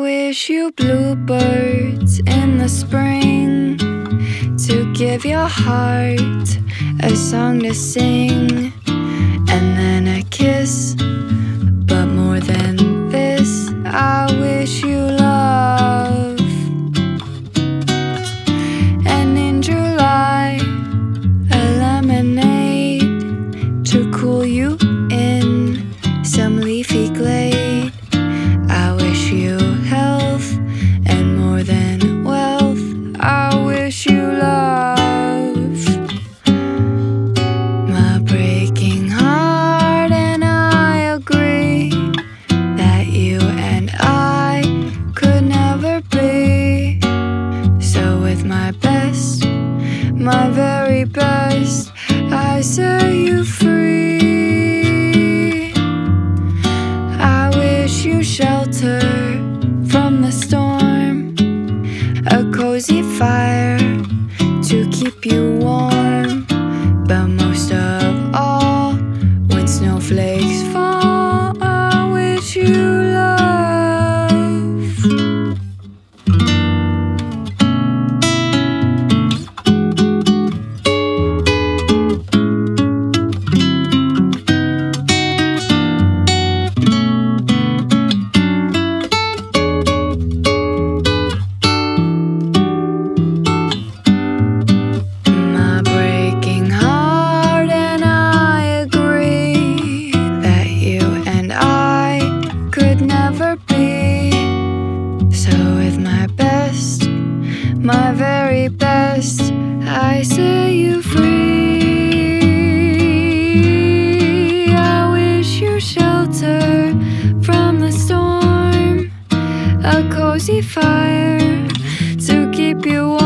wish you bluebirds in the spring to give your heart a song to sing, and then a kiss. But more than this, I wish you love. And in July, a lemonade to cool you in some leafy glade. I wish you health, and more than wealth, I wish you love. My breaking heart and I agree that you and I could never be. So with my best, my very best, I set you free. I wish you shelter from the storm, a cozy fire to keep you warm. But most of all, when snowflakes fall, I wish you love. My breaking heart and I agree that you and I could never be. So with my best, my very best, I set you free. I wish you shelter from the storm, a cozy fire to keep you warm.